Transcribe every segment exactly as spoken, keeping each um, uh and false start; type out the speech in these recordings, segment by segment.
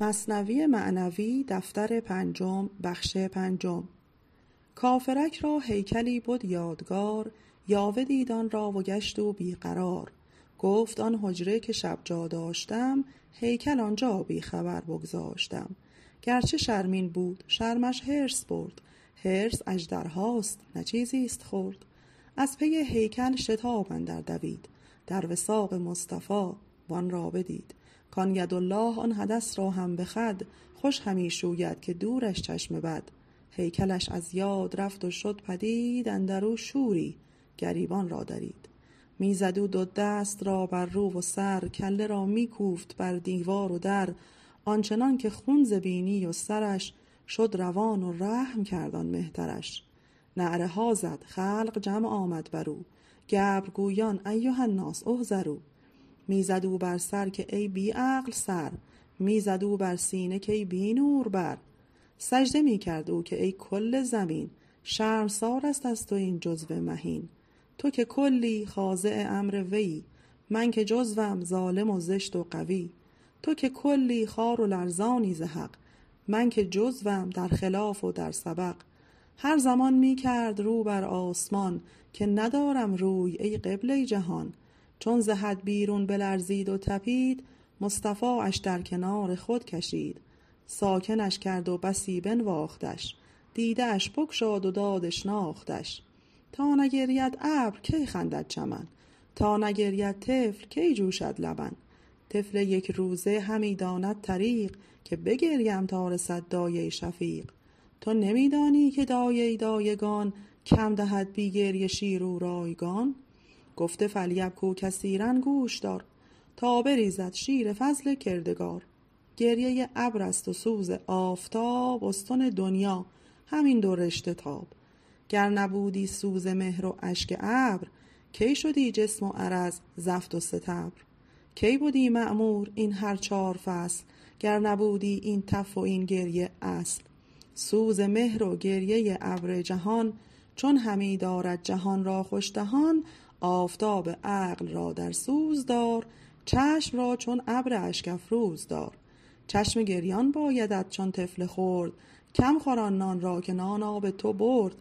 مثنوی معنوی دفتر پنجم بخش پنجم. کافرک را هیکلی بود یادگار، یاوه دید آن را و گشت و بیقرار. گفت آن حجره که شب جا داشتم، هیکل آنجا بی خبر بگذاشتم. گرچه شرمین بود شرمش حرص برد، حرص اژدرهاست نه چیزیست خرد. از پی هیکل شتاب اندر دوید، در وثاق مصطفی وان را بدید. کان یدالله آن حدث را هم بخد، خوش همی شوید که دورش چشم بد. هیکلش از یاد رفت و شد پدید، اندرو شوری گریبان را درید. میزد او دو دست را بر رو و سر، کله را میکوفت بر دیوار و در. آنچنان که خون ز بینی و سرش، شد روان و رحم کرد آن مهترش. نعره ها زد خلق جمع آمد برو، گبر گویان ایها الناس احذروا. میزد او بر سر که ای بی عقل سر، میزد او بر سینه که ای بی نور بر. سجده میکرد او که ای کل زمین، شرمسار است از تو این جزو مهین. تو که کلی خاضع امر وی، من که جزوم ظالم و زشت و قوی. تو که کلی خوار و لرزانی ز حق، من که جزوم در خلاف و در سبق. هر زمان میکرد رو بر آسمان، که ندارم روی ای قبله جهان. چون ز حد بیرون بلرزید و تپید، مصطفی اش در کنار خود کشید. ساکنش کرد و بسی بنواختش، دیده اش بگشاد و داد اشناختش. تا نگرید ابر کی خندد چمن، تا نگرید طفل کی جوشد لبن. طفل یک روزه همی داند طریق، که بگریم تا رسد دایه شفیق. تو نمیدانی که دایه دایگان، کم دهد بی گریه شیر و رایگان. گفته فلیبکو کثیرا گوش دار، تا بریزد شیر فضل کردگار. گریه ابر است و سوز آفتاب، استن دنیا همین دو رشته تاب. گر نبودی سوز مهر و اشک ابر، کی شدی جسم و عرض زفت و ستبر. کی بودی مأمور این هر چار فصل، گر نبودی این تف و این گریه اصل. سوز مهر و گریه ابر جهان، چون همی دارد جهان را خوشدهان. آفتاب عقل را در سوز دار، چشم را چون ابر اشک افروز دار. چشم گریان بایدت چون طفل خرد، کم خوران نان را که نان آب تو برد.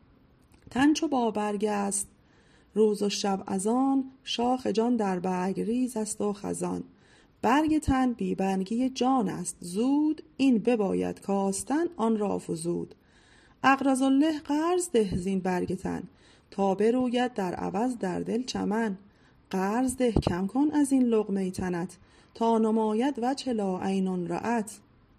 تن چو با برگ است روز و شب از آن، شاخ جان در برگ ریز است و خزان. برگ تن بی برگی جان است زود، این بباید کاستن آن را فزود. اقرض الله قرض ده زین برگ تن، تا بروید در عوض در دل چمن. قرض ده کم کن از این لقمه تنت، تا نماید وجه لا عین رأت.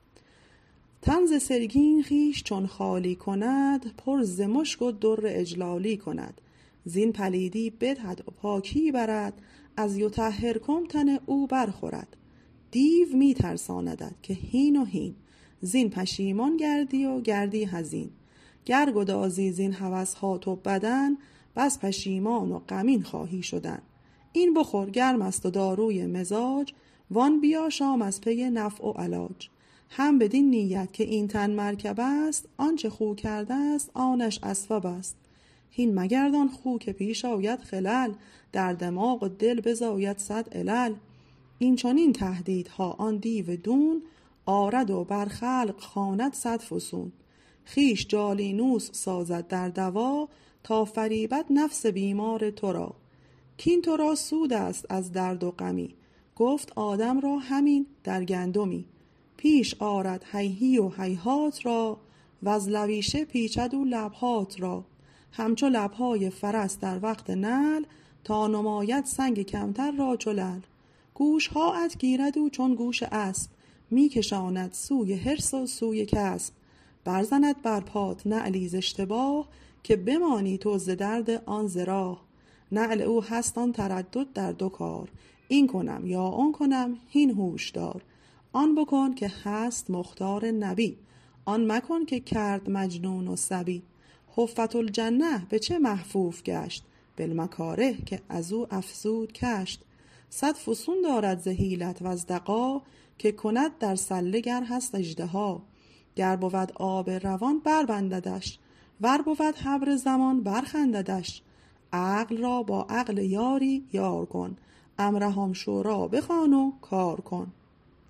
تن ز سرگین خویش چون خالی کند، پر ز مشک و در اجلالی کند. زین پلیدی بدهد و پاکی برد، از یطهرکم تن او برخورد. دیو می ترساندد که هین و هین، زین پشیمان گردی و گردی حزین. گر گدازی زین هوس ها تو بدن، بس پشیمان و غمین خواهی شدن. این بخور گرم است و داروی مزاج، وان بیا شام از پی نفع و علاج. هم بدین نیت که این تن مرکب است، آنچه خو کرده است آنش اسباب است. هین مگردان خو که پیش آید خلل، در دماغ و دل بزاید صد علل. این چنین تهدیدها آن دیو دون، آرد و بر خلق خواند صد فسون. خیش جالینوس سازد در دوا، تا فریبد نفس بیمار تو را. کین تو را سود است از درد و غمی، گفت آدم را همین در گندمی. پیش آرد هیهی و هیهات را، وز لویشه پیچد و لبهات را. همچو لبهای فرس در وقت نعل، تا نماید سنگ کمتر را چو لعل. گوش هاات گیرد او چون گوش اسب، می کشاند سوی حرص و سوی کسب. برزند بر پات نعلی ز اشتباه، که بمانی تو ز درد آن ز راه. نعل او هست آن تردد در دو کار، این کنم یا آن کنم هین هوش دار. آن بکن که هست مختار نبی، آن مکن که کرد مجنون و صبی. حفت الجنه به چه محفوف گشت، بالمکاره که از او افزود کشت. صد فسون دارد ز حیلت وز دغا، که کند در سله گر هست اژدها. گر بود آب روان بربنددش، ور بود حبر زمان برخنددش. عقل را با عقل یاری یار کن، امرهم شورا بخوان و کار کن.